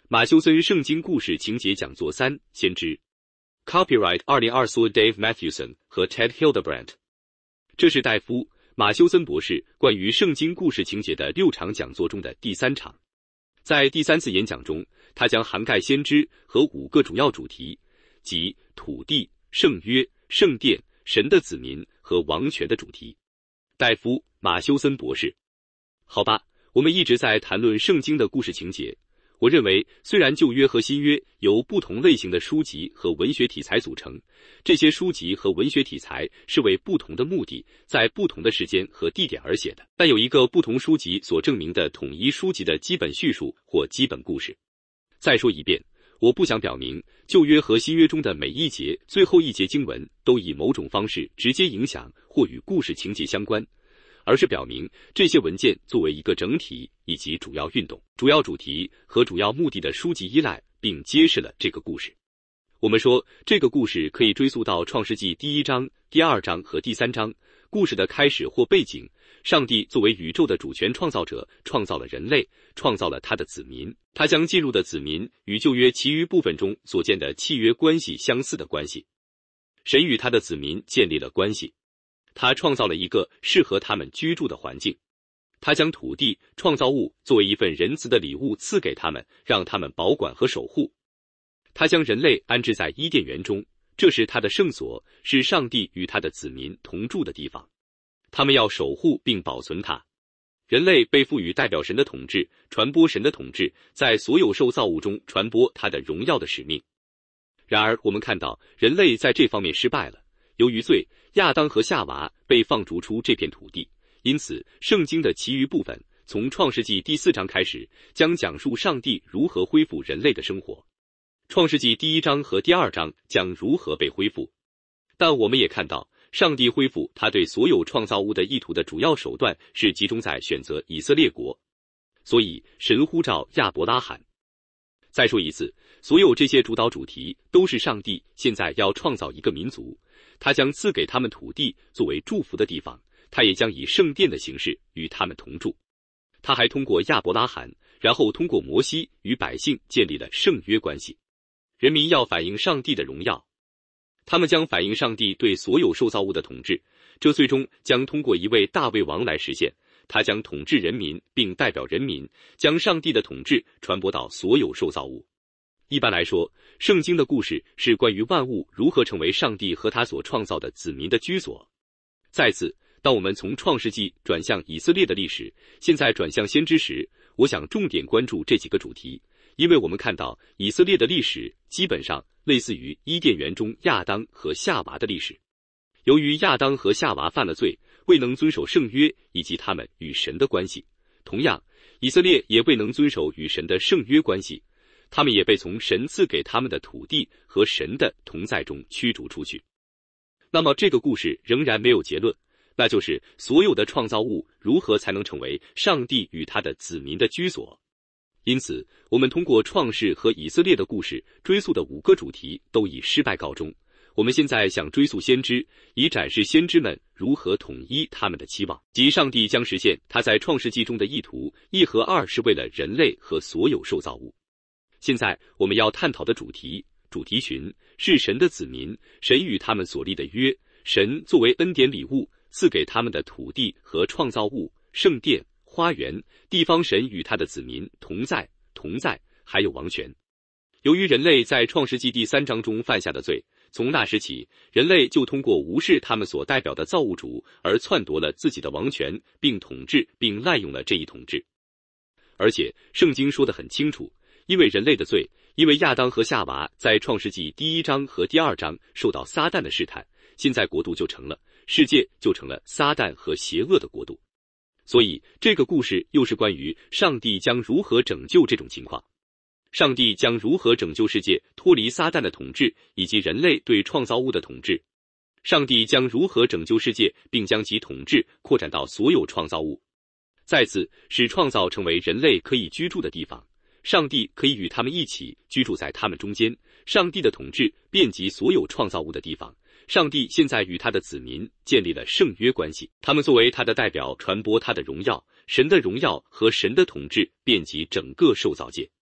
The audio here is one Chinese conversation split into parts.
马修森圣经故事情节讲座3：先知。Copyright 2024 Dave Matthewson 和 Ted Hildebrand。这是戴夫·马修森博士关于圣经故事情节的6场讲座中的第3场。在第3次演讲中，他将涵盖先知和5个主要主题，即土地、圣约、圣殿、神的子民和王权的主题。戴夫·马修森博士：好吧，我们一直在谈论圣经的故事情节。我认为，虽然旧约和新约由不同类型的书籍和文学题材组成，这些书籍和文学题材是为不同的目的，在不同的时间和地点而写的，但有一个不同书籍所证明的统一书籍的基本叙述或基本故事。再说一遍，我不想表明旧约和新约中的每一节最后一节经文都以某种方式直接影响或与故事情节相关，而是表明这些文件作为一个整体以及主要运动、主要主题和主要目的的书籍依赖并揭示了这个故事。我们说这个故事可以追溯到创世纪第1章、第2章和第3章。故事的开始或背景，上帝作为宇宙的主权创造者创造了人类，创造了他的子民。他将进入的子民与旧约其余部分中所见的契约关系相似的关系。神与他的子民建立了关系。他创造了一个适合他们居住的环境。他将土地、创造物作为一份仁慈的礼物赐给他们，让他们保管和守护。他将人类安置在伊甸园中，这是他的圣所，是上帝与他的子民同住的地方。他们要守护并保存它。人类被赋予代表神的统治，传播神的统治，在所有受造物中传播他的荣耀的使命。然而，我们看到人类在这方面失败了。由于罪，亚当和夏娃被放逐出这片土地，因此圣经的其余部分从创世纪第4章开始，将讲述上帝如何恢复人类的生活。创世纪第1章和第2章将如何被恢复。但我们也看到，上帝恢复他对所有创造物的意图的主要手段是集中在选择以色列国。所以神呼召亚伯拉罕。再说一次，所有这些主导主题都是上帝现在要创造一个民族，他将赐给他们土地作为祝福的地方，他也将以圣殿的形式与他们同住。他还通过亚伯拉罕，然后通过摩西与百姓建立了圣约关系。人民要反映上帝的荣耀，他们将反映上帝对所有受造物的统治，这最终将通过一位大卫王来实现。他将统治人民并代表人民，将上帝的统治传播到所有受造物。一般来说，圣经的故事是关于万物如何成为上帝和他所创造的子民的居所。再次，当我们从创世纪转向以色列的历史，现在转向先知时，我想重点关注这几个主题，因为我们看到以色列的历史基本上类似于伊甸园中亚当和夏娃的历史。由于亚当和夏娃犯了罪，未能遵守圣约以及他们与神的关系，同样，以色列也未能遵守与神的圣约关系，他们也被从神赐给他们的土地和神的同在中驱逐出去。那么这个故事仍然没有结论，那就是所有的创造物如何才能成为上帝与他的子民的居所。因此，我们通过创世和以色列的故事追溯的5个主题都以失败告终。我们现在想追溯先知，以展示先知们如何统一他们的期望，即上帝将实现他在创世纪中的意图，1和2是为了人类和所有受造物。现在我们要探讨的主题群是神的子民，神与他们所立的约，神作为恩典礼物赐给他们的土地和创造物、圣殿、花园、地方神与他的子民同在，还有王权。由于人类在创世纪第3章中犯下的罪，从那时起，人类就通过无视他们所代表的造物主而篡夺了自己的王权，并统治并滥用了这一统治。而且圣经说得很清楚，因为人类的罪，因为亚当和夏娃在创世纪第1章和第2章受到撒旦的试探，现在国度就成了，世界就成了撒旦和邪恶的国度。所以这个故事又是关于上帝将如何拯救这种情况。上帝将如何拯救世界脱离撒旦的统治以及人类对创造物的统治。上帝将如何拯救世界并将其统治扩展到所有创造物。再次使创造成为人类可以居住的地方，上帝可以与他们一起居住在他们中间，上帝的统治遍及所有创造物的地方。上帝现在与他的子民建立了圣约关系，他们作为他的代表传播他的荣耀，神的荣耀和神的统治遍及整个受造界。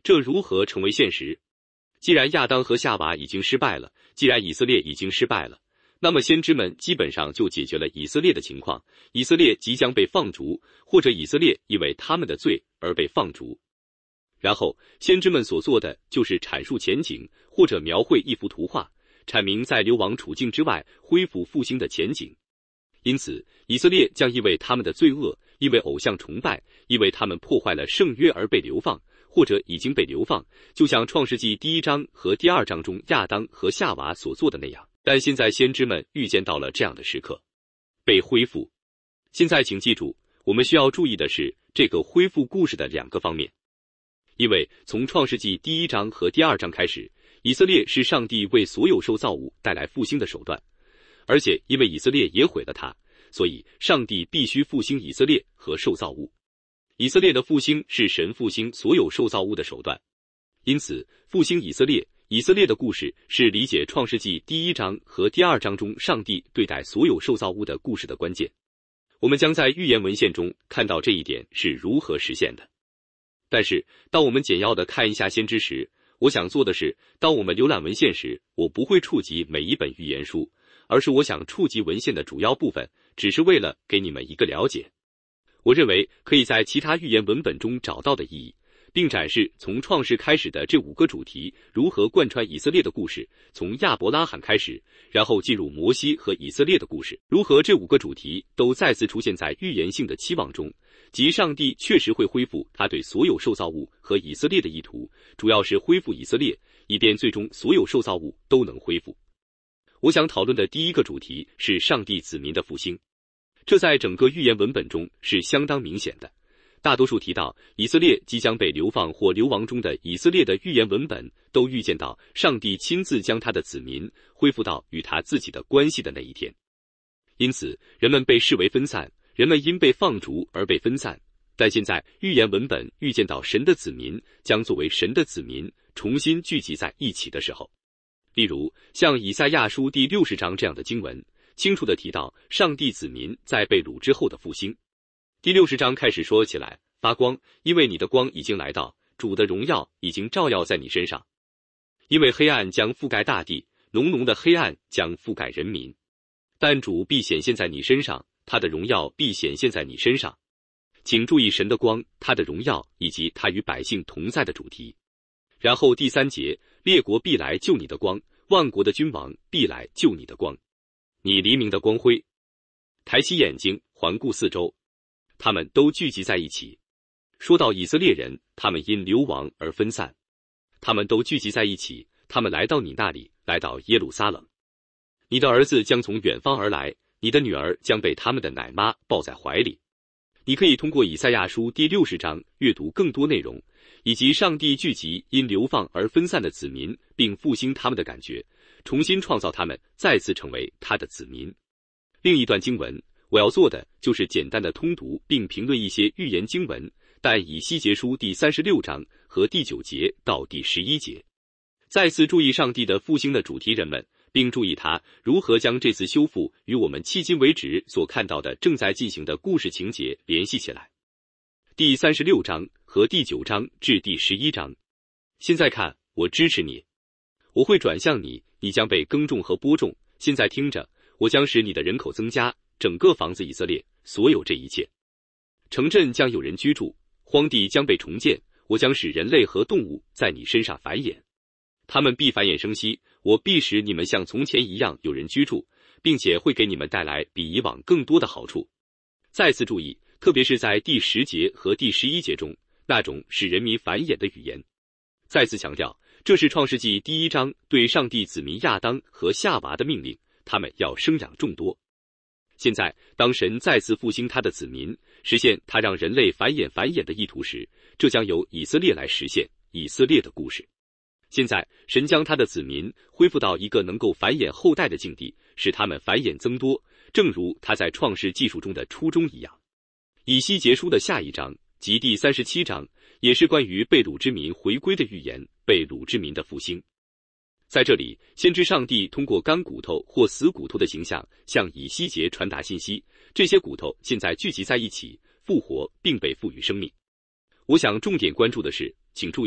这如何成为现实？既然亚当和夏娃已经失败了，既然以色列已经失败了，那么先知们基本上就解决了以色列的情况，以色列即将被放逐，或者以色列因为他们的罪而被放逐。然后先知们所做的就是阐述前景，或者描绘一幅图画，阐明在流亡处境之外恢复复兴的前景。因此以色列将因为他们的罪恶，因为偶像崇拜，因为他们破坏了圣约而被流放，或者已经被流放，就像创世纪第1章和第2章中亚当和夏娃所做的那样。但现在先知们预见到了这样的时刻，被恢复。现在请记住，我们需要注意的是这个恢复故事的2个方面。因为从创世纪第1章和第2章开始，以色列是上帝为所有受造物带来复兴的手段，而且因为以色列也毁了它，所以上帝必须复兴以色列和受造物。以色列的复兴是神复兴所有受造物的手段，因此复兴以色列的故事是理解创世纪第1章和第2章中上帝对待所有受造物的故事的关键。我们将在预言文献中看到这一点是如何实现的。但是当我们简要地看一下先知时，我想做的是，当我们浏览文献时，我不会触及每一本预言书，而是我想触及文献的主要部分，只是为了给你们一个了解。我认为可以在其他预言文本中找到的意义，并展示从创世开始的这5个主题如何贯穿以色列的故事，从亚伯拉罕开始，然后进入摩西和以色列的故事，如何这5个主题都再次出现在预言性的期望中，即上帝确实会恢复他对所有受造物和以色列的意图，主要是恢复以色列，以便最终所有受造物都能恢复。我想讨论的第1个主题是上帝子民的复兴，这在整个预言文本中是相当明显的。大多数提到以色列即将被流放或流亡中的以色列的预言文本，都预见到上帝亲自将他的子民恢复到与他自己的关系的那一天。因此人们被视为分散，人们因被放逐而被分散，但现在预言文本预见到神的子民将作为神的子民重新聚集在一起的时候。例如像以赛亚书第60章这样的经文，清楚地提到上帝子民在被掳之后的复兴。第60章开始说起来，发光，因为你的光已经来到，主的荣耀已经照耀在你身上。因为黑暗将覆盖大地，浓浓的黑暗将覆盖人民，但主必显现在你身上，他的荣耀必显现在你身上。请注意神的光，他的荣耀以及他与百姓同在的主题。然后第3节，列国必来救你的光，万国的君王必来救你的光，你黎明的光辉。抬起眼睛环顾四周，他们都聚集在一起。说到以色列人，他们因流亡而分散，他们都聚集在一起，他们来到你那里，来到耶路撒冷。你的儿子将从远方而来，你的女儿将被他们的奶妈抱在怀里。你可以通过以赛亚书第60章阅读更多内容，以及上帝聚集因流放而分散的子民，并复兴他们的感觉，重新创造他们，再次成为他的子民。另一段经文，我要做的就是简单的通读并评论一些预言经文，但以西结书第36章和第9节到第11节。再次注意上帝的复兴的主题人们，并注意他如何将这次修复与我们迄今为止所看到的正在进行的故事情节联系起来。第36章和第9章至第11章。现在看，我支持你，我会转向你，你将被耕种和播种。现在听着，我将使你的人口增加，整个房子以色列，所有这一切。城镇将有人居住，荒地将被重建，我将使人类和动物在你身上繁衍。他们必繁衍生息，我必使你们像从前一样有人居住，并且会给你们带来比以往更多的好处。再次注意，特别是在第10节和第11节中，那种使人民繁衍的语言。再次强调，这是创世纪第1章对上帝子民亚当和夏娃的命令，他们要生养众多。现在当神再次复兴他的子民，实现他让人类繁衍的意图时，这将由以色列来实现，以色列的故事。现在神将他的子民恢复到一个能够繁衍后代的境地，使他们繁衍增多，正如他在创世纪述中的初衷一样。以西结书的下一章即第37章也是关于被掳之民回归的预言，被掳之民的复兴。在这里，先知上帝通过干骨头或死骨头的形象向以西结传达信息，这些骨头现在聚集在一起，复活并被赋予生命。我想重点关注的是，请注意，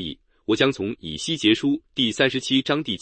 我将从以西结书第37章第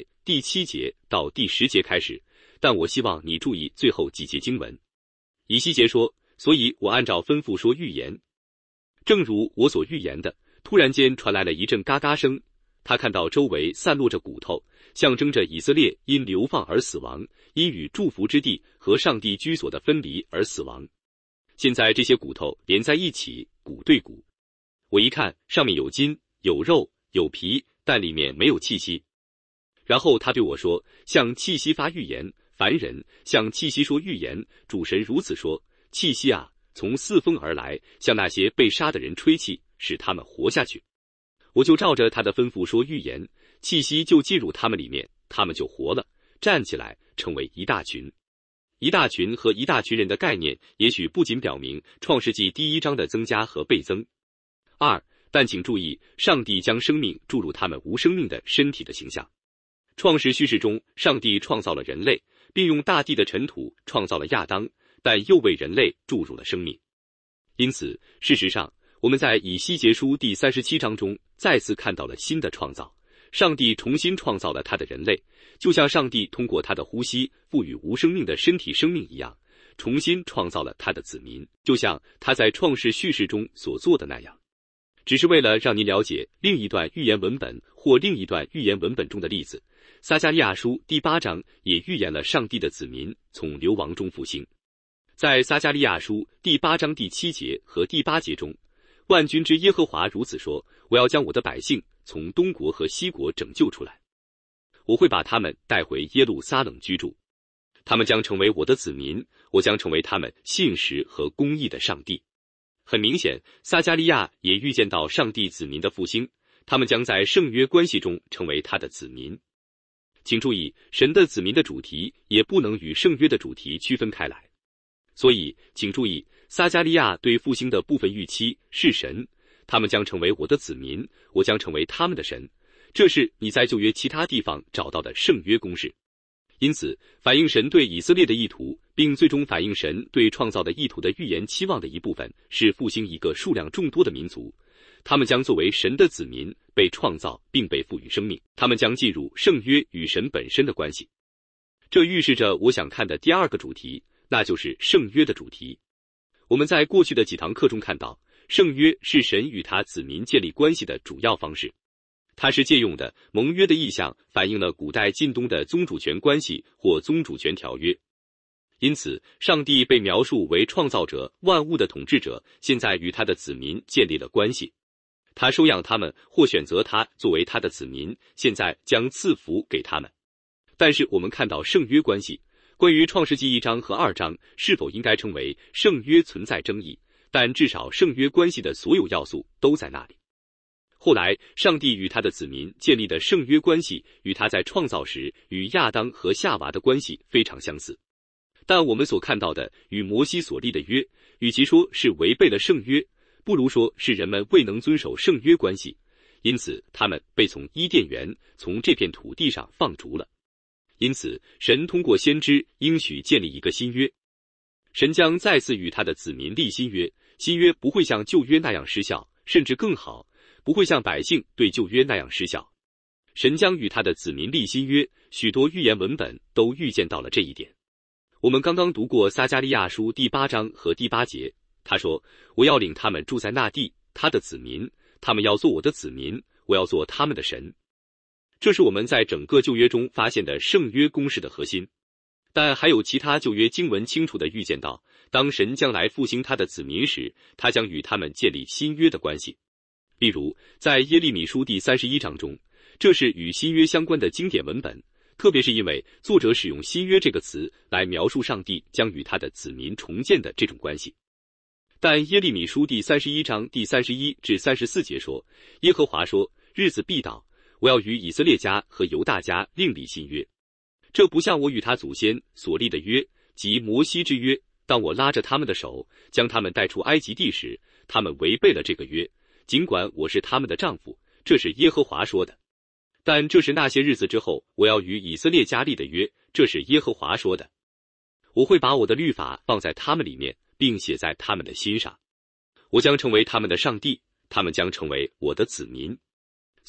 7节到第10节开始，但我希望你注意最后几节经文。以西结说，所以我按照吩咐说预言。正如我所预言的，突然间传来了一阵嘎嘎声，他看到周围散落着骨头，象征着以色列因流放而死亡，因与祝福之地和上帝居所的分离而死亡。现在这些骨头连在一起，骨对骨。我一看，上面有筋，有肉，有皮，但里面没有气息。然后他对我说，向气息发预言，凡人向气息说预言，主神如此说，气息啊，从四风而来，向那些被杀的人吹气，使他们活下去。我就照着他的吩咐说预言，气息就进入他们里面，他们就活了，站起来，成为一大群。一大群和一大群人的概念，也许不仅表明创世纪第1章的增加和倍增。但请注意，上帝将生命注入他们无生命的身体的形象。创世叙事中，上帝创造了人类，并用大地的尘土创造了亚当，但又为人类注入了生命。因此，事实上，我们在以西结书第37章中再次看到了新的创造。上帝重新创造了他的人类，就像上帝通过他的呼吸赋予无生命的身体生命一样，重新创造了他的子民，就像他在创世叙事中所做的那样。只是为了让您了解另一段预言文本或另一段预言文本中的例子，撒迦利亚书第8章也预言了上帝的子民从流亡中复兴。在撒迦利亚书第8章第7节和第8节中，万军之耶和华如此说，我要将我的百姓从东国和西国拯救出来，我会把他们带回耶路撒冷居住，他们将成为我的子民，我将成为他们信实和公义的上帝。很明显，撒迦利亚也预见到上帝子民的复兴，他们将在圣约关系中成为他的子民。请注意，神的子民的主题也不能与圣约的主题区分开来。所以，请注意，撒迦利亚对复兴的部分预期是神，他们将成为我的子民，我将成为他们的神。这是你在旧约其他地方找到的圣约公式。因此，反映神对以色列的意图，并最终反映神对创造的意图的预言期望的一部分，是复兴一个数量众多的民族。他们将作为神的子民被创造并被赋予生命，他们将进入圣约与神本身的关系。这预示着我想看的第二个主题，那就是圣约的主题。我们在过去的几堂课中看到，圣约是神与他子民建立关系的主要方式。它是借用的盟约的意象，反映了古代近东的宗主权关系或宗主权条约。因此，上帝被描述为创造者、万物的统治者，现在与他的子民建立了关系。他收养他们或选择他作为他的子民，现在将赐福给他们。但是我们看到圣约关系，关于创世纪1章和2章是否应该称为圣约存在争议，但至少圣约关系的所有要素都在那里。后来，上帝与他的子民建立的圣约关系，与他在创造时与亚当和夏娃的关系非常相似。但我们所看到的与摩西所立的约，与其说是违背了圣约，不如说是人们未能遵守圣约关系，因此他们被从伊甸园，从这片土地上放逐了。因此，神通过先知应许建立一个新约，神将再次与他的子民立新约，新约不会像旧约那样失效，甚至更好，不会像百姓对旧约那样失效。神将与他的子民立新约，许多预言文本都预见到了这一点。我们刚刚读过撒迦利亚书第8章和第8节，他说，我要领他们住在那地，他的子民，他们要做我的子民，我要做他们的神。这是我们在整个旧约中发现的圣约公式的核心。但还有其他旧约经文清楚地预见到，当神将来复兴他的子民时，他将与他们建立新约的关系。例如，在耶利米书第31章中，这是与新约相关的经典文本，特别是因为作者使用新约这个词来描述上帝将与他的子民重建的这种关系。但耶利米书第31章第31至34节说，耶和华说，日子必到，我要与以色列家和犹大家另立新约。这不像我与他祖先所立的约，即摩西之约，当我拉着他们的手，将他们带出埃及地时，他们违背了这个约，尽管我是他们的丈夫，这是耶和华说的。但这是那些日子之后，我要与以色列家立的约，这是耶和华说的。我会把我的律法放在他们里面，并写在他们的心上。我将成为他们的上帝，他们将成为我的子民。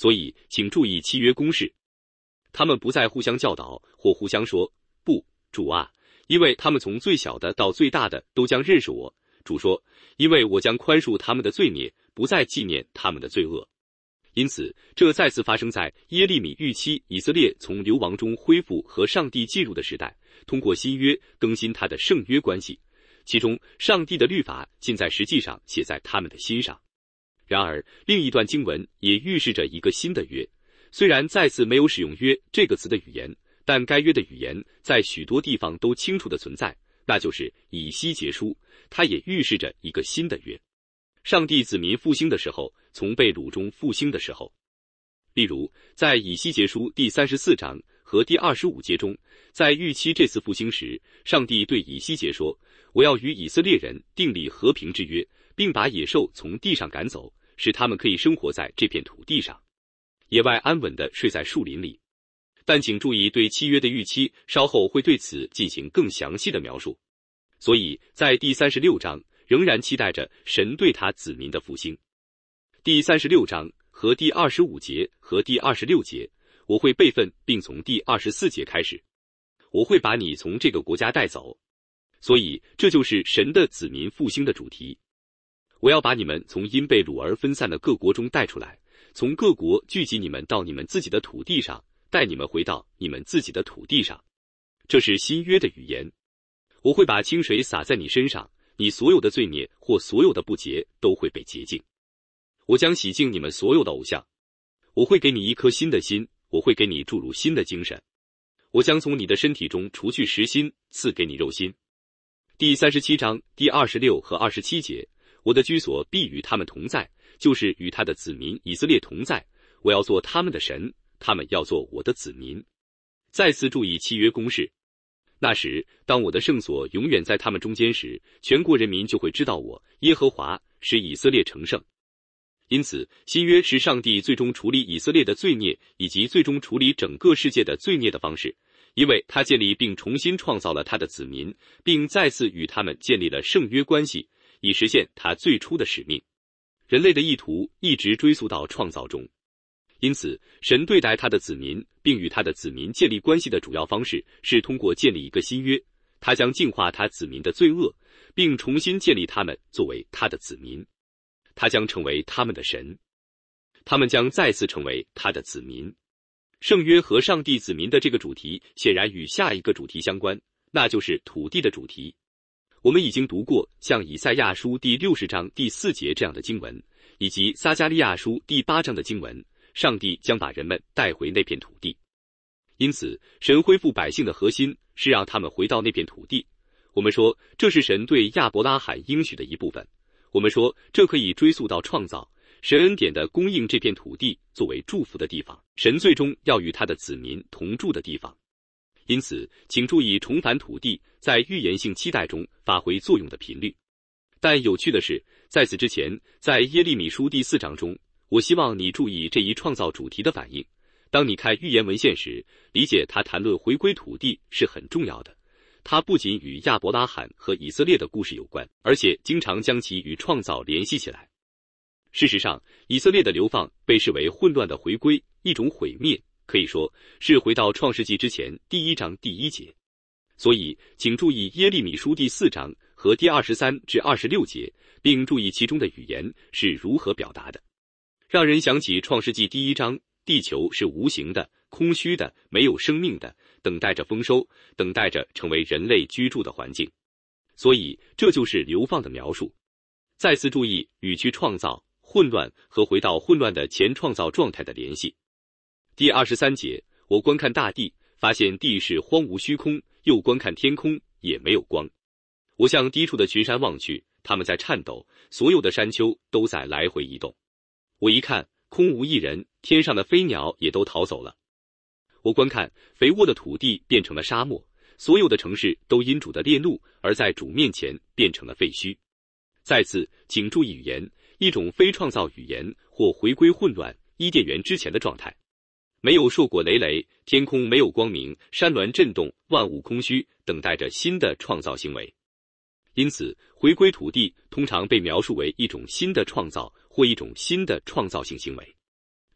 所以，请注意契约公式。他们不再互相教导或互相说，不，主啊，因为他们从最小的到最大的都将认识我。主说，因为我将宽恕他们的罪孽，不再纪念他们的罪恶。因此，这再次发生在耶利米预期以色列从流亡中恢复和上帝进入的时代，通过新约更新他的圣约关系，其中上帝的律法现在实际上写在他们的心上。然而，另一段经文也预示着一个新的约，虽然再次没有使用约这个词的语言，但该约的语言在许多地方都清楚的存在，那就是以西结书，它也预示着一个新的约。上帝子民复兴的时候，从被掳中复兴的时候。例如，在以西结书第34章和第25节中，在预期这次复兴时，上帝对以西结说，我要与以色列人订立和平之约，并把野兽从地上赶走，使他们可以生活在这片土地上，野外安稳地睡在树林里。但请注意，对契约的预期稍后会对此进行更详细的描述。所以在第36章仍然期待着神对他子民的复兴。第36章和第25节和第26节，我会备份并从第24节开始，我会把你从这个国家带走。所以这就是神的子民复兴的主题。我要把你们从因被掳而分散的各国中带出来，从各国聚集你们到你们自己的土地上，带你们回到你们自己的土地上。这是新约的语言。我会把清水洒在你身上，你所有的罪孽或所有的不洁都会被洁净。我将洗净你们所有的偶像。我会给你一颗新的心，我会给你注入新的精神。我将从你的身体中除去实心，赐给你肉心。第37章第26和27节，我的居所必与他们同在，就是与他的子民以色列同在。我要做他们的神，他们要做我的子民。再次注意契约公式。那时，当我的圣所永远在他们中间时，全国人民就会知道我耶和华使以色列成圣。因此，新约是上帝最终处理以色列的罪孽，以及最终处理整个世界的罪孽的方式，因为他建立并重新创造了他的子民，并再次与他们建立了圣约关系，以实现他最初的使命。人类的意图一直追溯到创造中。因此，神对待他的子民并与他的子民建立关系的主要方式是通过建立一个新约，他将净化他子民的罪恶，并重新建立他们作为他的子民。他将成为他们的神，他们将再次成为他的子民。圣约和上帝子民的这个主题显然与下一个主题相关，那就是土地的主题。我们已经读过像以赛亚书第60章第4节这样的经文，以及撒迦利亚书第8章的经文，上帝将把人们带回那片土地。因此，神恢复百姓的核心是让他们回到那片土地。我们说，这是神对亚伯拉罕应许的一部分。我们说，这可以追溯到创造，神恩典的供应这片土地作为祝福的地方，神最终要与他的子民同住的地方。因此，请注意重返土地在预言性期待中发挥作用的频率。但有趣的是，在此之前，在耶利米书第4章中，我希望你注意这一创造主题的反应。当你看预言文献时，理解他谈论回归土地是很重要的。它不仅与亚伯拉罕和以色列的故事有关，而且经常将其与创造联系起来。事实上，以色列的流放被视为混乱的回归，一种毁灭，可以说是回到创世纪之前第1章第1节。所以，请注意耶利米书第4章和第23至26节，并注意其中的语言是如何表达的。让人想起创世纪第1章，地球是无形的、空虚的、没有生命的，等待着丰收，等待着成为人类居住的环境。所以，这就是流放的描述。再次注意与其创造、混乱和回到混乱的前创造状态的联系。第23节，我观看大地，发现地是荒芜虚空，又观看天空，也没有光。我向低处的群山望去，它们在颤抖，所有的山丘都在来回移动。我一看，空无一人，天上的飞鸟也都逃走了。我观看，肥沃的土地变成了沙漠，所有的城市都因主的烈怒而在主面前变成了废墟。再次，请注意语言，一种非创造语言或回归混乱伊甸园之前的状态。没有硕果累累，天空没有光明，山峦震动，万物空虚，等待着新的创造行为。因此，回归土地通常被描述为一种新的创造或一种新的创造性行为。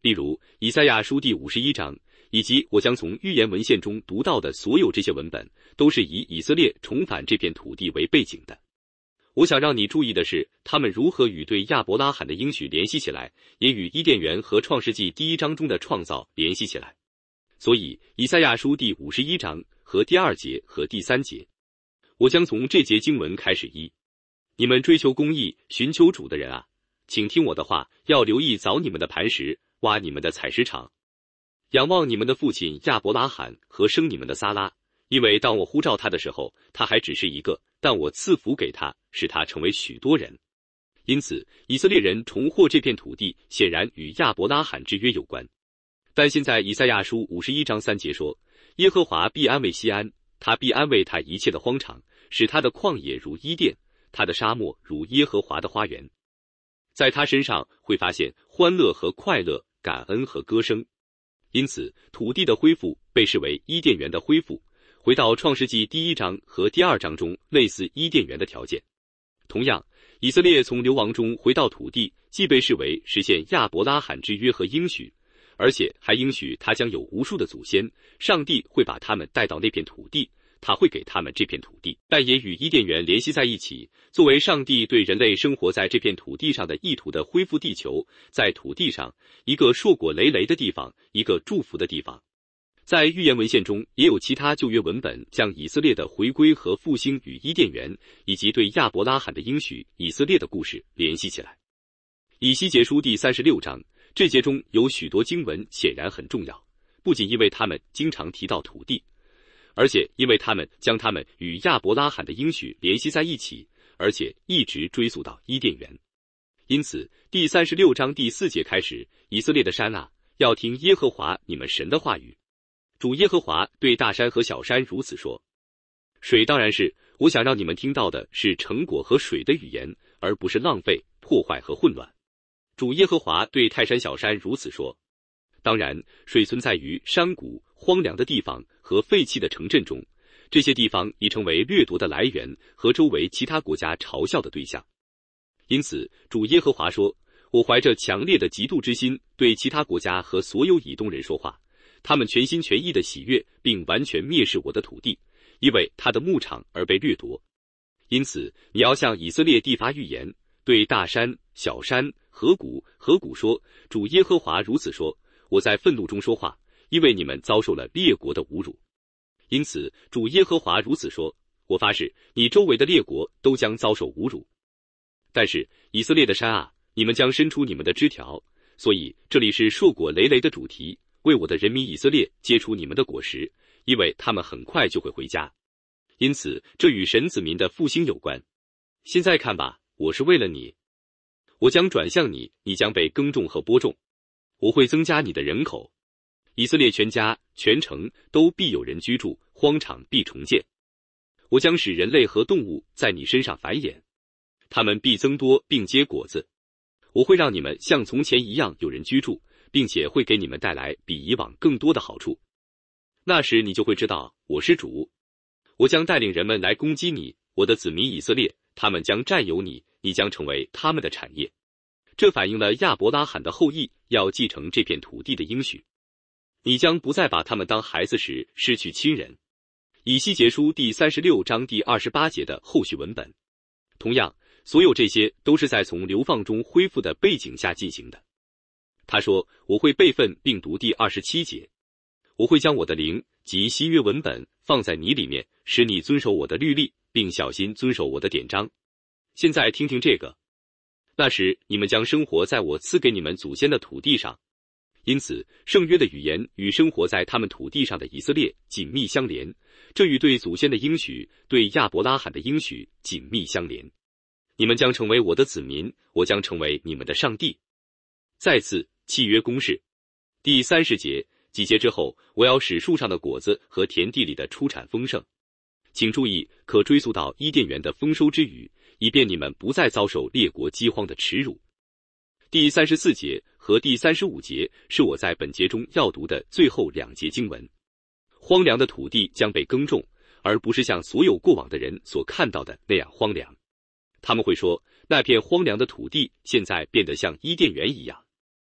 例如以赛亚书第51章，以及我将从预言文献中读到的所有这些文本，都是以以色列重返这片土地为背景的。我想让你注意的是，他们如何与对亚伯拉罕的应许联系起来，也与伊甸园和创世纪第1章中的创造联系起来。所以以赛亚书第51章和第2节和第3节，我将从这节经文开始你们追求公义、寻求主的人啊，请听我的话，要留意凿你们的磐石，挖你们的采石场，仰望你们的父亲亚伯拉罕和生你们的撒拉，因为当我呼召他的时候，他还只是一个，但我赐福给他，使他成为许多人。因此以色列人重获这片土地，显然与亚伯拉罕之约有关。但现在以赛亚书51章3节说，耶和华必安慰西安，他必安慰他一切的荒场，使他的旷野如伊甸，他的沙漠如耶和华的花园。在他身上会发现欢乐和快乐，感恩和歌声。因此土地的恢复被视为伊甸园的恢复，回到创世纪第1章和第2章中类似伊甸园的条件。同样，以色列从流亡中回到土地，既被视为实现亚伯拉罕之约和应许，而且还应许他将有无数的祖先，上帝会把他们带到那片土地，他会给他们这片土地，但也与伊甸园联系在一起，作为上帝对人类生活在这片土地上的意图的恢复地球，在土地上一个硕果累累的地方，一个祝福的地方。在预言文献中也有其他旧约文本将以色列的回归和复兴与伊甸园以及对亚伯拉罕的应许以色列的故事联系起来。以西结书第36章，这节中有许多经文显然很重要，不仅因为他们经常提到土地，而且因为他们将他们与亚伯拉罕的应许联系在一起，而且一直追溯到伊甸园。因此第36章第4节开始，以色列的山啊，要听耶和华你们神的话语。主耶和华对大山和小山如此说。水当然是，我想让你们听到的是成果和水的语言，而不是浪费、破坏和混乱。主耶和华对泰山小山如此说。当然，水存在于山谷、荒凉的地方和废弃的城镇中，这些地方已成为掠夺的来源和周围其他国家嘲笑的对象。因此主耶和华说，我怀着强烈的嫉妒之心对其他国家和所有以东人说话，他们全心全意的喜悦并完全蔑视我的土地，因为他的牧场而被掠夺。因此你要向以色列地发预言，对大山、小山、河谷说，主耶和华如此说，我在愤怒中说话，因为你们遭受了列国的侮辱。因此主耶和华如此说，我发誓你周围的列国都将遭受侮辱。但是以色列的山啊，你们将伸出你们的枝条，所以这里是硕果累累的主题，为我的人民以色列结出你们的果实，因为他们很快就会回家。因此这与神子民的复兴有关。现在看吧，我是为了你，我将转向你，你将被耕种和播种，我会增加你的人口，以色列全家全城都必有人居住，荒场必重建。我将使人类和动物在你身上繁衍，他们必增多并结果子。我会让你们像从前一样有人居住，并且会给你们带来比以往更多的好处。那时你就会知道我是主。我将带领人们来攻击你，我的子民以色列，他们将占有你，你将成为他们的产业。这反映了亚伯拉罕的后裔要继承这片土地的应许。你将不再把他们当孩子时失去亲人。以西结书第36章第28节的后续文本。同样，所有这些都是在从流放中恢复的背景下进行的。他说，我会备份并读第27节。我会将我的灵及新约文本放在你里面，使你遵守我的律例，并小心遵守我的典章。现在听听这个。那时你们将生活在我赐给你们祖先的土地上。因此圣约的语言与生活在他们土地上的以色列紧密相连，这与对祖先的应许，对亚伯拉罕的应许紧密相连。你们将成为我的子民，我将成为你们的上帝。再次契约公示。第30节，几节之后，我要使树上的果子和田地里的出产丰盛。请注意，可追溯到伊甸园的丰收之语，以便你们不再遭受列国饥荒的耻辱。第34节和第35节是我在本节中要读的最后2节经文。荒凉的土地将被耕种，而不是像所有过往的人所看到的那样荒凉。他们会说，那片荒凉的土地现在变得像伊甸园一样。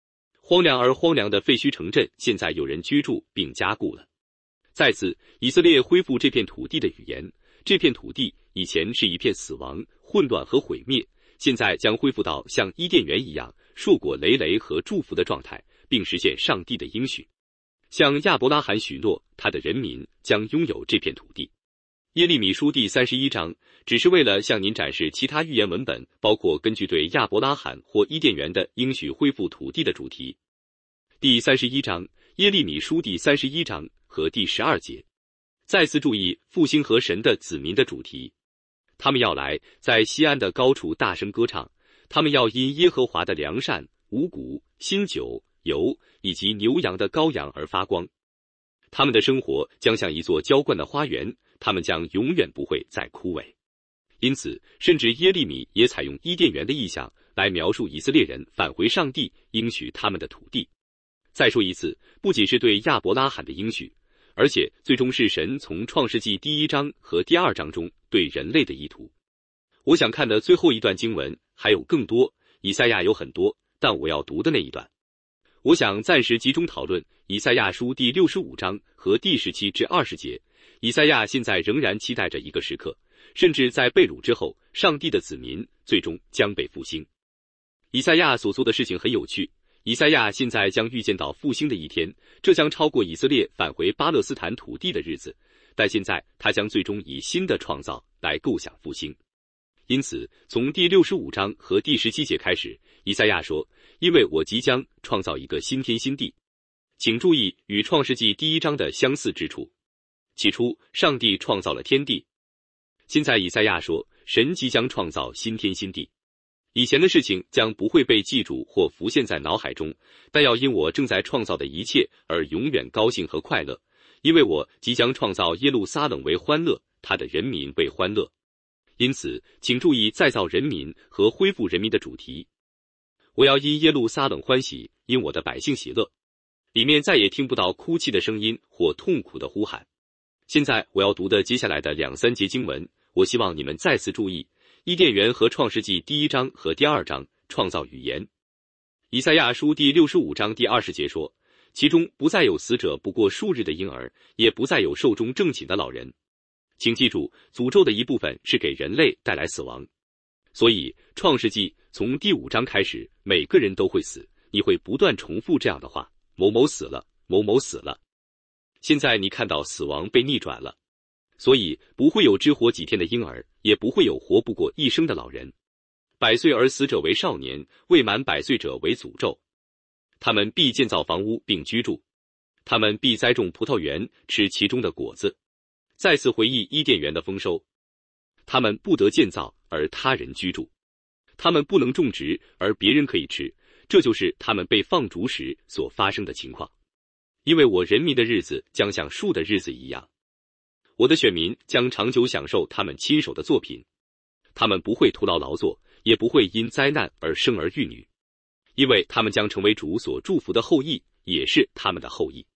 荒凉而荒凉的废墟城镇现在有人居住并加固了。再次，以色列恢复这片土地的语言。这片土地以前是一片死亡、混乱和毁灭，现在将恢复到像伊甸园一样硕果累累和祝福的状态，并实现上帝的应许。向亚伯拉罕许诺，他的人民将拥有这片土地。耶利米书第31章只是为了向您展示其他预言文本，包括根据对亚伯拉罕或伊甸园的应许恢复土地的主题。第31章，耶利米书第31章和第12节，再次注意复兴和神的子民的主题。他们要来，在西安的高处大声歌唱，他们要因耶和华的良善、五谷、新酒、油以及牛羊的羔羊而发光。他们的生活将像一座浇灌的花园，他们将永远不会再枯萎。因此，甚至耶利米也采用伊甸园的意象来描述以色列人返回上帝应许他们的土地。再说一次，不仅是对亚伯拉罕的应许，而且最终是神从创世纪第1章和第2章中对人类的意图。我想看的最后一段经文还有更多，以赛亚有很多，但我要读的那一段。我想暂时集中讨论以赛亚书第65章和第17至20节。以赛亚现在仍然期待着一个时刻，甚至在被掳之后，上帝的子民最终将被复兴。以赛亚所做的事情很有趣。以赛亚现在将预见到复兴的一天，这将超过以色列返回巴勒斯坦土地的日子，但现在他将最终以新的创造来构想复兴。因此，从第65章和第17节开始，以赛亚说：“因为我即将创造一个新天新地。”请注意与创世纪第1章的相似之处。起初，上帝创造了天地。现在以赛亚说，神即将创造新天新地。以前的事情将不会被记住或浮现在脑海中，但要因我正在创造的一切而永远高兴和快乐，因为我即将创造耶路撒冷为欢乐，他的人民为欢乐。因此，请注意再造人民和恢复人民的主题。我要因耶路撒冷欢喜，因我的百姓喜乐。里面再也听不到哭泣的声音或痛苦的呼喊。现在我要读的接下来的2-3节经文，我希望你们再次注意伊甸园和创世纪第1章和第2章创造语言。以赛亚书第65章第20节说，其中不再有死者不过数日的婴儿，也不再有寿终正寝的老人。请记住，诅咒的一部分是给人类带来死亡。所以创世纪从第5章开始，每个人都会死，你会不断重复这样的话，某某死了，某某死了。现在你看到死亡被逆转了，所以不会有只活几天的婴儿，也不会有活不过一生的老人。100岁而死者为少年，未满100岁者为诅咒。他们必建造房屋并居住，他们必栽种葡萄园，吃其中的果子。再次回忆伊甸园的丰收。他们不得建造而他人居住，他们不能种植而别人可以吃，这就是他们被放逐时所发生的情况。因为我人民的日子将像树的日子一样，我的选民将长久享受他们亲手的作品，他们不会徒劳劳作，也不会因灾难而生儿育女，因为他们将成为主所祝福的后裔，也是他们的后裔，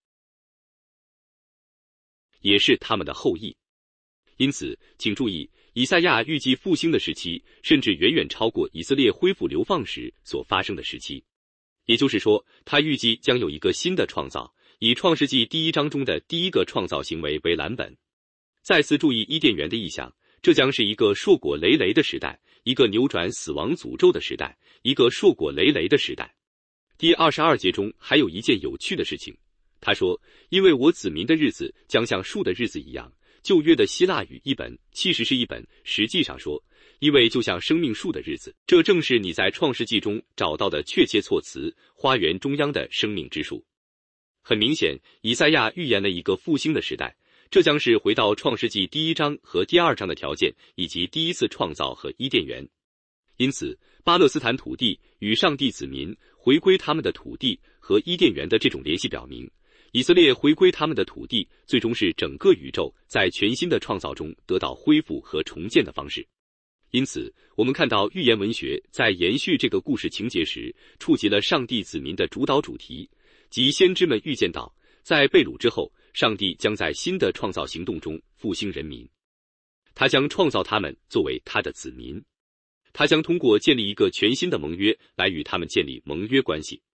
也是他们的后裔。因此，请注意，以赛亚预计复兴的时期，甚至远远超过以色列恢复流放时所发生的时期。也就是说，他预计将有一个新的创造，以创世纪第1章中的第一个创造行为为蓝本。再次注意伊甸园的意象，这将是一个硕果累累的时代，一个扭转死亡诅咒的时代，一个硕果累累的时代。第22节中还有一件有趣的事情，他说：“因为我子民的日子将像树的日子一样。”旧约的希腊语译本其实是一本，实际上说，因为就像生命树的日子，这正是你在创世纪中找到的确切措辞，花园中央的生命之树。很明显，以赛亚预言了一个复兴的时代，这将是回到创世纪第1章和第2章的条件，以及第一次创造和伊甸园。因此，巴勒斯坦土地与上帝子民回归他们的土地和伊甸园的这种联系表明，以色列回归他们的土地，最终是整个宇宙在全新的创造中得到恢复和重建的方式。因此，我们看到预言文学在延续这个故事情节时，触及了上帝子民的主导主题，即先知们预见到，在被掳之后，上帝将在新的创造行动中复兴人民。他将创造他们作为他的子民，他将通过建立一个全新的盟约来与他们建立盟约关系。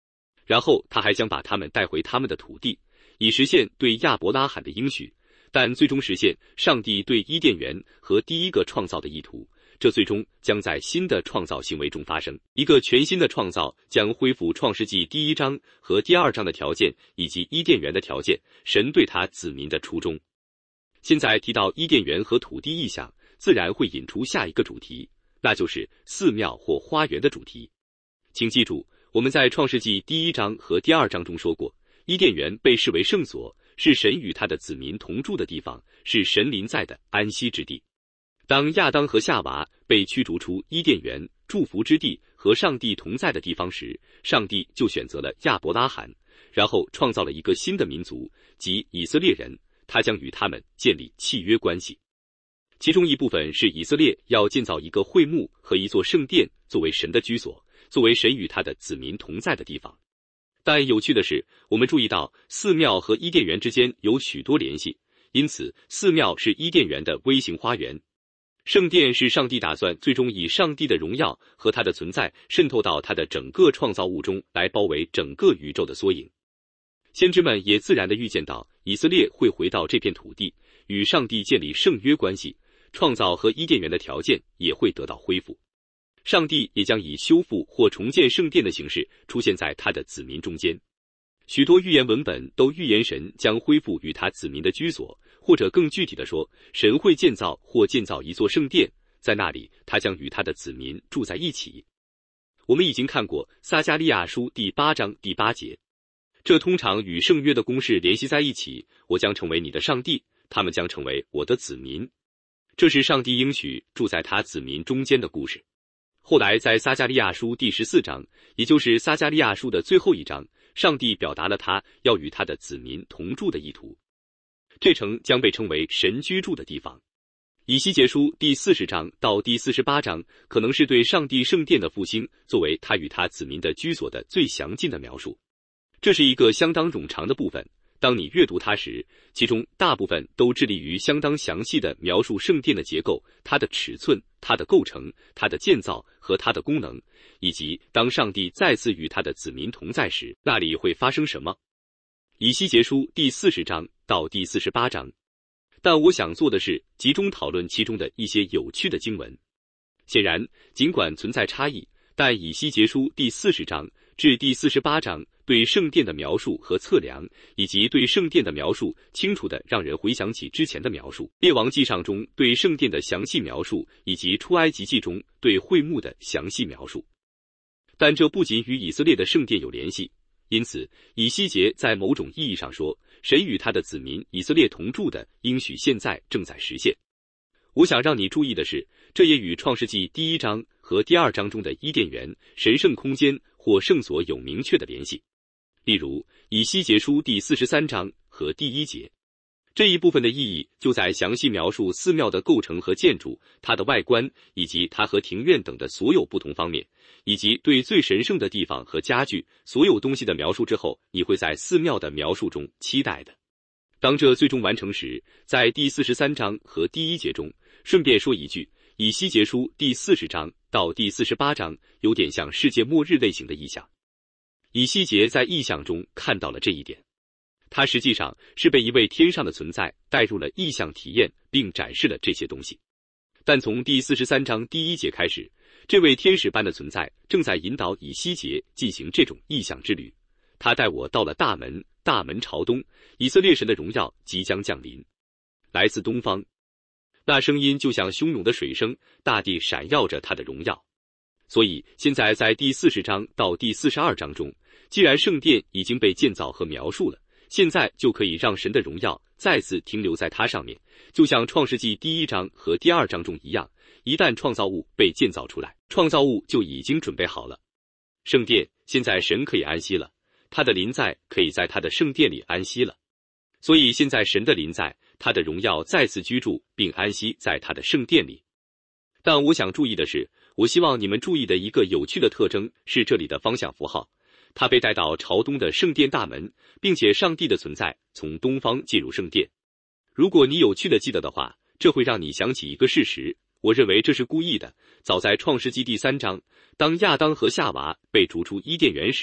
然后他还将把他们带回他们的土地，以实现对亚伯拉罕的应许，但最终实现上帝对伊甸园和第一个创造的意图。这最终将在新的创造行为中发生，一个全新的创造将恢复创世纪第1章和第2章的条件以及伊甸园的条件，神对他子民的初衷。现在提到伊甸园和土地意象，自然会引出下一个主题，那就是寺庙或花园的主题。请记住，我们在创世纪第1章和第2章中说过，伊甸园被视为圣所，是神与他的子民同住的地方，是神临在的安息之地。当亚当和夏娃被驱逐出伊甸园祝福之地和上帝同在的地方时，上帝就选择了亚伯拉罕，然后创造了一个新的民族，即以色列人，他将与他们建立契约关系。其中一部分是以色列要建造一个会幕和一座圣殿，作为神的居所，作为神与他的子民同在的地方。但有趣的是，我们注意到寺庙和伊甸园之间有许多联系，因此寺庙是伊甸园的微型花园。圣殿是上帝打算最终以上帝的荣耀和他的存在渗透到他的整个创造物中，来包围整个宇宙的缩影。先知们也自然地预见到以色列会回到这片土地，与上帝建立圣约关系，创造和伊甸园的条件也会得到恢复。上帝也将以修复或重建圣殿的形式出现在他的子民中间。许多预言文本都预言神将恢复与他子民的居所，或者更具体的说，神会建造一座圣殿，在那里他将与他的子民住在一起。我们已经看过撒迦利亚书第8章第8节，这通常与圣约的公式联系在一起，我将成为你的上帝，他们将成为我的子民。这是上帝应许住在他子民中间的故事。后来在撒迦利亚书第14章，也就是撒迦利亚书的最后一章，上帝表达了他要与他的子民同住的意图。这城将被称为神居住的地方。以西结书第40章到第48章可能是对上帝圣殿的复兴作为他与他子民的居所的最详尽的描述。这是一个相当冗长的部分，当你阅读它时，其中大部分都致力于相当详细的描述圣殿的结构、它的尺寸、它的构成、它的建造和它的功能，以及当上帝再次与他的子民同在时，那里会发生什么。以西结书第40章到第48章。但我想做的是集中讨论其中的一些有趣的经文。显然，尽管存在差异，但以西结书第40章至第48章对圣殿的描述和测量，以及对圣殿的描述清楚地让人回想起之前的描述，列王纪上中对圣殿的详细描述，以及出埃及记中对会幕的详细描述。但这不仅与以色列的圣殿有联系，因此以西结在某种意义上说，神与他的子民以色列同住的应许现在正在实现。我想让你注意的是，这也与创世纪第1章和第2章中的伊甸园、神圣空间或圣所有明确的联系。例如以西结书第43章和第1节，这一部分的意义就在详细描述寺庙的构成和建筑，它的外观，以及它和庭院等的所有不同方面，以及对最神圣的地方和家具所有东西的描述之后，你会在寺庙的描述中期待的。当这最终完成时，在第43章和第1节中，顺便说一句，以西结书第40章到第48章有点像世界末日类型的意象。以西结在意象中看到了这一点，他实际上是被一位天上的存在带入了意象体验，并展示了这些东西。但从第43章第1节开始，这位天使般的存在正在引导以西结进行这种意象之旅。他带我到了大门，大门朝东，以色列神的荣耀即将降临，来自东方。那声音就像汹涌的水声，大地闪耀着他的荣耀。所以现在在第40章到第42章中，既然圣殿已经被建造和描述了，现在就可以让神的荣耀再次停留在它上面，就像创世纪第1章和第2章中一样，一旦创造物被建造出来，创造物就已经准备好了。圣殿，现在神可以安息了，他的临在可以在他的圣殿里安息了。所以现在神的临在，他的荣耀再次居住并安息在他的圣殿里。但我想注意的是，我希望你们注意的一个有趣的特征是这里的方向符号，它被带到朝东的圣殿大门，并且上帝的存在从东方进入圣殿。如果你有趣的记得的话，这会让你想起一个事实，我认为这是故意的。早在创世纪第3章，当亚当和夏娃被逐出伊甸园时，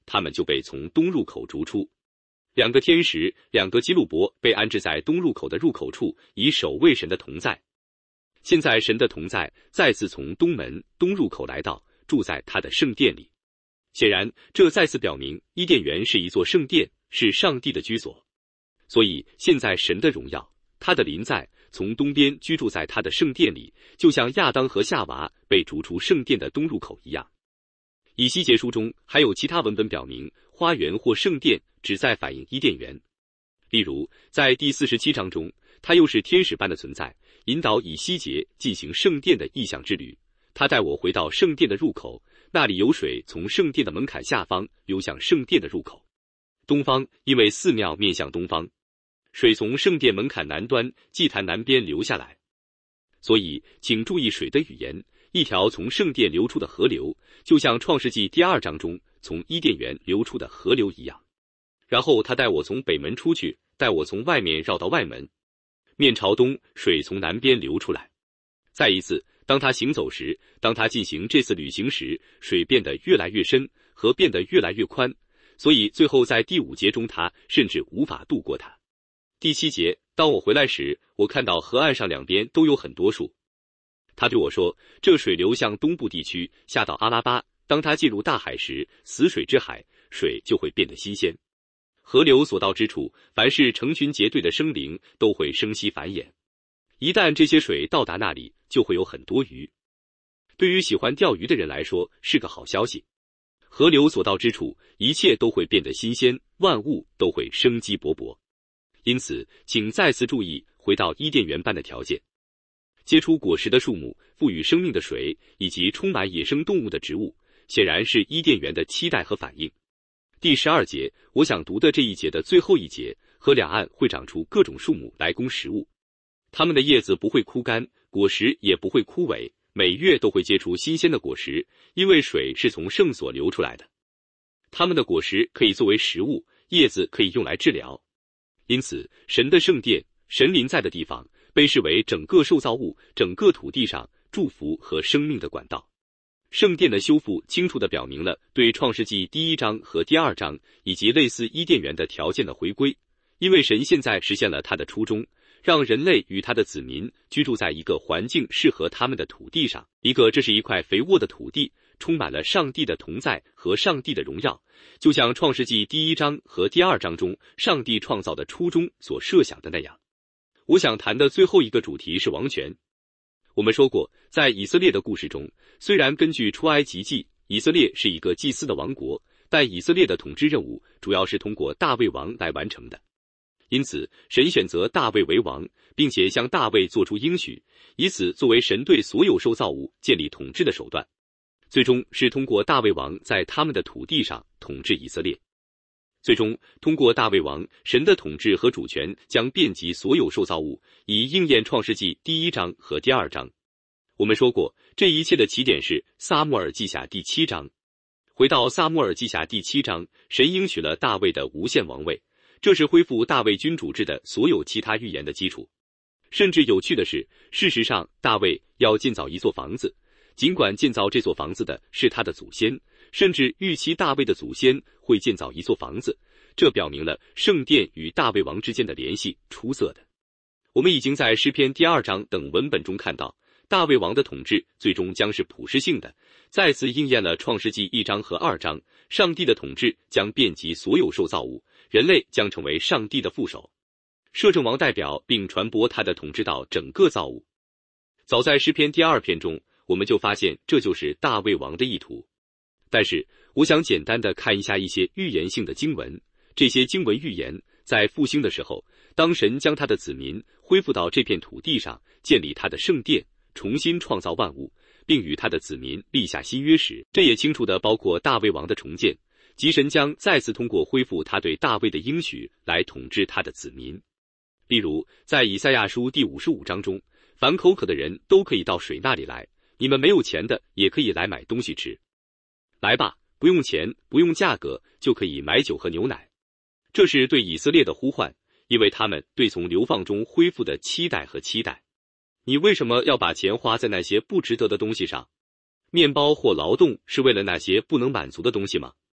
他们就被从东入口逐出。2个天使，2个基路伯被安置在东入口的入口处，以守卫神的同在。现在神的同在再次从东门东入口来到，住在他的圣殿里。显然，这再次表明伊甸园是一座圣殿，是上帝的居所。所以现在神的荣耀，他的临在，从东边居住在他的圣殿里，就像亚当和夏娃被逐出圣殿的东入口一样。以西结书中还有其他文本表明，花园或圣殿旨在反映伊甸园。例如，在第47章中，他又是天使般的存在，引导以西结进行圣殿的意象之旅。他带我回到圣殿的入口，那里有水从圣殿的门槛下方流向圣殿的入口。东方，因为寺庙面向东方，水从圣殿门槛南端祭坛南边流下来。所以，请注意水的语言，一条从圣殿流出的河流，就像创世纪第2章中从伊甸园流出的河流一样。然后他带我从北门出去，带我从外面绕到外门，面朝东，水从南边流出来。再一次，当他行走时，当他进行这次旅行时，水变得越来越深，河变得越来越宽，所以最后在第5节中，他甚至无法渡过它。第7节，当我回来时，我看到河岸上两边都有很多树。他对我说，这水流向东部地区，下到阿拉巴。当他进入大海时，死水之海，水就会变得新鲜。河流所到之处，凡是成群结队的生灵都会生息繁衍。一旦这些水到达那里，就会有很多鱼。对于喜欢钓鱼的人来说，是个好消息。河流所到之处，一切都会变得新鲜，万物都会生机勃勃。因此，请再次注意回到伊甸园般的条件：结出果实的树木、赋予生命的水，以及充满野生动物的植物，显然是伊甸园的期待和反应。第12节，我想读的这一节的最后一节，河两岸会长出各种树木来供食物，它们的叶子不会枯干，果实也不会枯萎，每月都会结出新鲜的果实，因为水是从圣所流出来的。它们的果实可以作为食物，叶子可以用来治疗。因此，神的圣殿，神临在的地方，被视为整个受造物、整个土地上祝福和生命的管道。圣殿的修复清楚地表明了对创世纪第1章和第2章以及类似伊甸园的条件的回归，因为神现在实现了他的初衷，让人类与他的子民居住在一个环境适合他们的土地上，这是一块肥沃的土地，充满了上帝的同在和上帝的荣耀，就像创世纪第1章和第2章中上帝创造的初衷所设想的那样。我想谈的最后一个主题是王权。我们说过，在以色列的故事中，虽然根据出埃及记，以色列是一个祭司的王国，但以色列的统治任务主要是通过大卫王来完成的。因此，神选择大卫为王，并且向大卫做出应许，以此作为神对所有受造物建立统治的手段。最终是通过大卫王在他们的土地上统治以色列。最终，通过大卫王，神的统治和主权将遍及所有受造物，以应验创世纪第1章和第2章。我们说过，这一切的起点是撒母耳记下第7章。回到撒母耳记下第7章，神应许了大卫的无限王位，这是恢复大卫君主制的所有其他预言的基础。甚至有趣的是，事实上大卫要建造一座房子，尽管建造这座房子的是他的祖先，甚至预期大卫的祖先会建造一座房子，这表明了圣殿与大卫王之间的联系出色的。我们已经在诗篇第2章等文本中看到，大卫王的统治最终将是普世性的，再次应验了创世纪1章和2章，上帝的统治将遍及所有受造物，人类将成为上帝的副手。摄政王代表并传播他的统治到整个造物。早在诗篇第2篇中，我们就发现这就是大卫王的意图。但是，我想简单的看一下一些预言性的经文。这些经文预言，在复兴的时候，当神将他的子民恢复到这片土地上，建立他的圣殿，重新创造万物，并与他的子民立下新约时，这也清楚地包括大卫王的重建，即神将再次通过恢复他对大卫的应许来统治他的子民。例如，在以赛亚书第55章中，凡口渴的人都可以到水那里来，你们没有钱的也可以来买东西吃。来吧，不用钱，不用价格，就可以买酒和牛奶。这是对以色列的呼唤，因为他们对从流放中恢复的期待和期待。你为什么要把钱花在那些不值得的东西上？面包或劳动是为了那些不能满足的东西吗？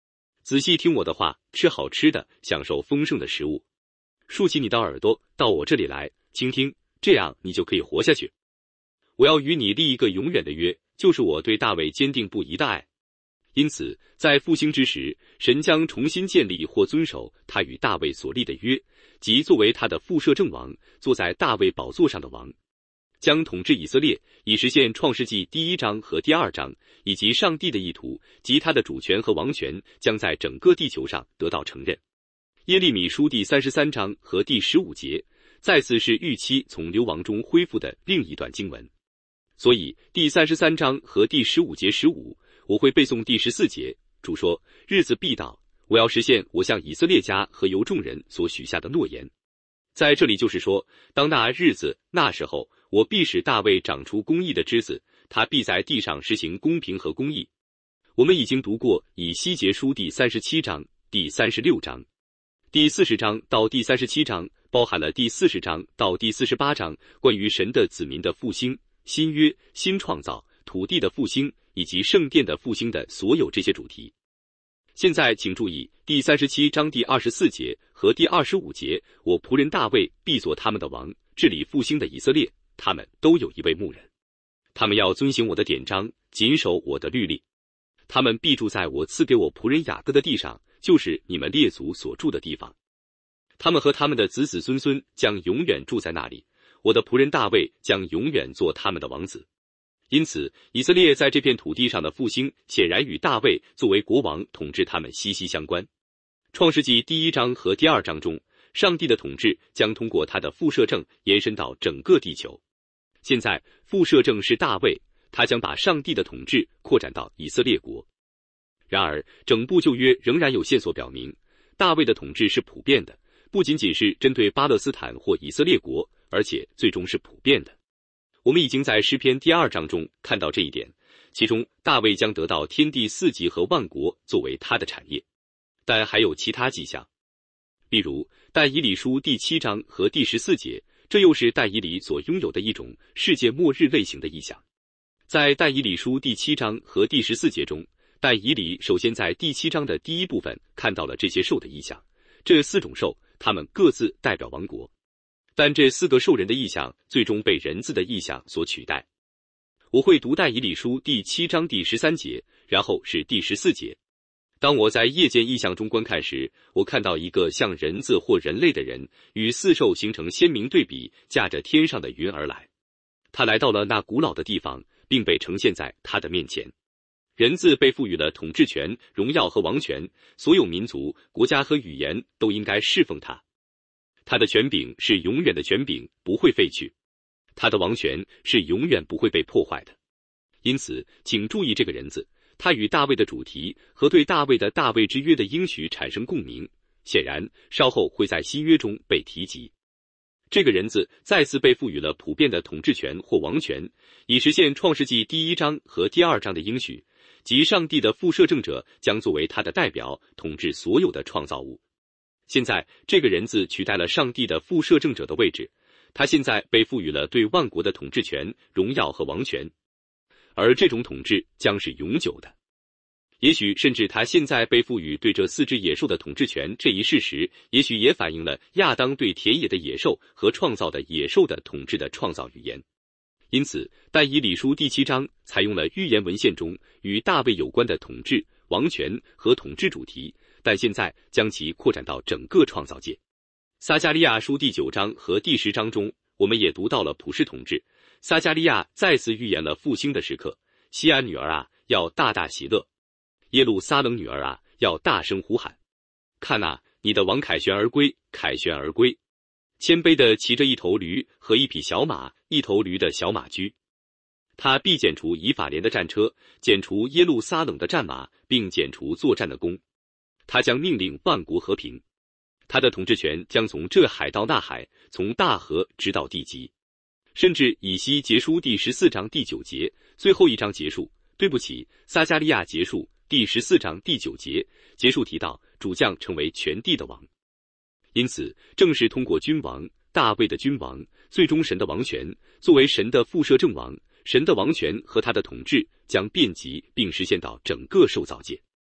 仔细听我的话，吃好吃的，享受丰盛的食物。竖起你的耳朵，到我这里来，倾听，这样你就可以活下去。我要与你立一个永远的约，就是我对大卫坚定不移的爱。因此，在复兴之时，神将重新建立或遵守他与大卫所立的约，即作为他的副摄政王，坐在大卫宝座上的王，将统治以色列，以实现创世纪第1章和第2章，以及上帝的意图，及他的主权和王权将在整个地球上得到承认。耶利米书第33章和第15节，再次是预期从流亡中恢复的另一段经文。所以第33章和第15节15，我会背诵第14节。主说：日子必到，我要实现我向以色列家和由众人所许下的诺言。在这里就是说，当那日子那时候，我必使大卫长出公义的枝子，他必在地上实行公平和公义。我们已经读过以西结书第37章、第36章。第40章到第37章包含了第40章到第48章关于神的子民的复兴、新约、新创造、土地的复兴以及圣殿的复兴的所有这些主题。现在请注意第37章第24节和第25节，我仆人大卫必做他们的王，治理复兴的以色列，他们都有一位牧人。他们要遵行我的典章，谨守我的律例。他们必住在我赐给我仆人雅各的地上，就是你们列祖所住的地方。他们和他们的子子孙孙将永远住在那里，我的仆人大卫将永远做他们的王子。因此，以色列在这片土地上的复兴，显然与大卫作为国王统治他们息息相关。创世纪第1章和第2章中，上帝的统治将通过他的副摄政延伸到整个地球。现在，副摄政是大卫，他将把上帝的统治扩展到以色列国。然而，整部旧约仍然有线索表明，大卫的统治是普遍的，不仅仅是针对巴勒斯坦或以色列国，而且最终是普遍的。我们已经在诗篇第2章中看到这一点，其中大卫将得到天地四极和万国作为他的产业。但还有其他迹象，例如但以理书第7章和第14节，这又是但以理所拥有的一种世界末日类型的意象。在但以理书第7章和第14节中，但以理首先在第7章的第一部分看到了这些兽的意象，这4种兽，它们各自代表王国。但这4个兽人的意象最终被人字的意象所取代。我会读但以理书第7章第13节，然后是第14节。当我在夜间意象中观看时，我看到一个像人字或人类的人与4兽形成鲜明对比，驾着天上的云而来。他来到了那古老的地方，并被呈现在他的面前。人字被赋予了统治权、荣耀和王权，所有民族、国家和语言都应该侍奉他。他的权柄是永远的权柄，不会废去。他的王权是永远不会被破坏的。因此，请注意这个人字，他与大卫的主题和对大卫的大卫之约的应许产生共鸣，显然稍后会在新约中被提及。这个人字再次被赋予了普遍的统治权或王权，以实现创世纪第1章和第2章的应许，即上帝的副摄政者将作为他的代表，统治所有的创造物。现在，这个人字取代了上帝的副摄政者的位置，他现在被赋予了对万国的统治权、荣耀和王权，而这种统治将是永久的。也许甚至他现在被赋予对这4只野兽的统治权这一事实，也许也反映了亚当对田野的野兽和创造的野兽的统治的创造语言。因此，但以理书第7章采用了预言文献中与大卫有关的统治、王权和统治主题，但现在将其扩展到整个创造界。撒迦利亚书第9章和第10章中，我们也读到了普世统治。撒迦利亚再次预言了复兴的时刻。西安女儿啊，要大大喜乐；耶路撒冷女儿啊，要大声呼喊。看啊，你的王凯旋而归，凯旋而归，谦卑地骑着一头驴和一匹小马，一头驴的小马驹。他必剪除以法莲的战车，剪除耶路撒冷的战马，并剪除作战的弓。他将命令万国和平。他的统治权将从这海到那海，从大河直到地极。甚至以西结书第14章第9节，最后一章结束，对不起，撒迦利亚结束第14章第9节，结束提到主将成为全地的王。因此，正是通过君王大卫的君王，最终神的王权，作为神的副摄政王，神的王权和他的统治将遍及并实现到整个受造界。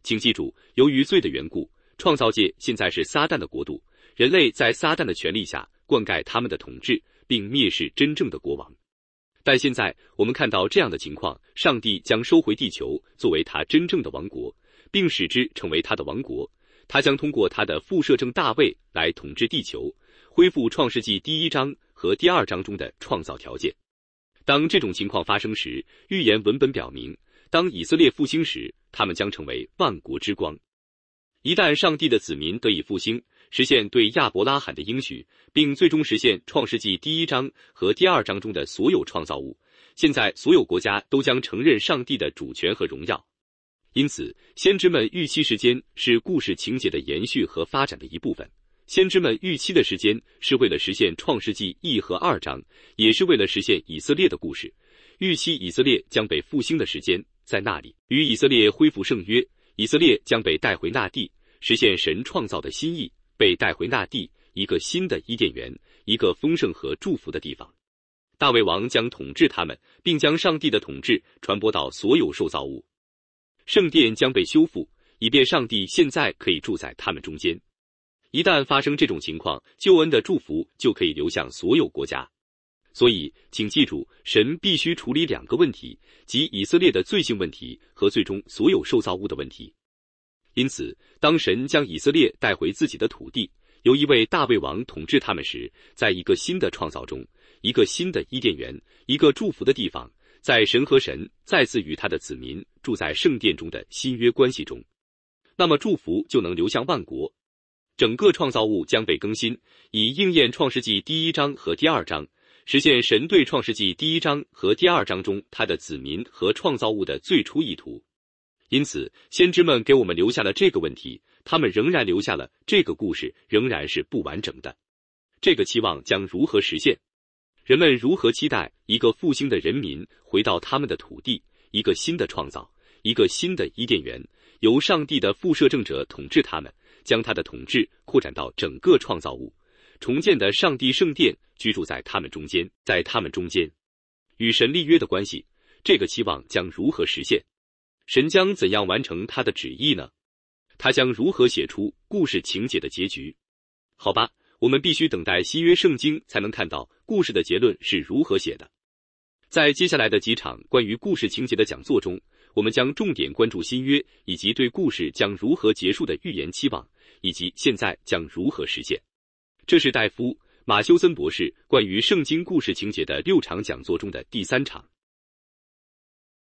请记住，由于罪的缘故，创造界现在是撒旦的国度，人类在撒旦的权力下灌溉他们的统治，并蔑视真正的国王。但现在我们看到这样的情况，上帝将收回地球作为他真正的王国，并使之成为他的王国。他将通过他的副摄政大卫来统治地球，恢复创世纪第1章和第2章中的创造条件。当这种情况发生时，预言文本表明，当以色列复兴时，他们将成为万国之光。一旦上帝的子民得以复兴，实现对亚伯拉罕的应许，并最终实现创世纪第1章和第2章中的所有创造物，现在所有国家都将承认上帝的主权和荣耀。因此，先知们预期时间是故事情节的延续和发展的一部分。先知们预期的时间是为了实现创世纪1和2章，也是为了实现以色列的故事。预期以色列将被复兴的时间在那里，与以色列恢复圣约，以色列将被带回那地，实现神创造的心意，被带回那地，一个新的伊甸园，一个丰盛和祝福的地方。大卫王将统治他们，并将上帝的统治传播到所有受造物。圣殿将被修复，以便上帝现在可以住在他们中间。一旦发生这种情况，救恩的祝福就可以流向所有国家。所以，请记住，神必须处理2个问题，即以色列的罪性问题和最终所有受造物的问题。因此，当神将以色列带回自己的土地，由一位大卫王统治他们时，在一个新的创造中，一个新的伊甸园，一个祝福的地方，在神和神再次与他的子民住在圣殿中的新约关系中，那么祝福就能流向万国。整个创造物将被更新，以应验创世纪第1章和第2章，实现神对创世纪第1章和第2章中他的子民和创造物的最初意图。因此，先知们给我们留下了这个问题，他们仍然留下了这个故事，仍然是不完整的。这个期望将如何实现？人们如何期待一个复兴的人民回到他们的土地，一个新的创造，一个新的伊甸园，由上帝的副摄政者统治他们，将他的统治扩展到整个创造物，重建的上帝圣殿居住在他们中间，在他们中间与神立约的关系，这个期望将如何实现？神将怎样完成他的旨意呢？他将如何写出故事情节的结局？好吧，我们必须等待新约圣经才能看到故事的结论是如何写的。在接下来的几场关于故事情节的讲座中，我们将重点关注新约以及对故事将如何结束的预言期望，以及现在将如何实现。这是戴夫·马修森博士关于圣经故事情节的6场讲座中的第3场。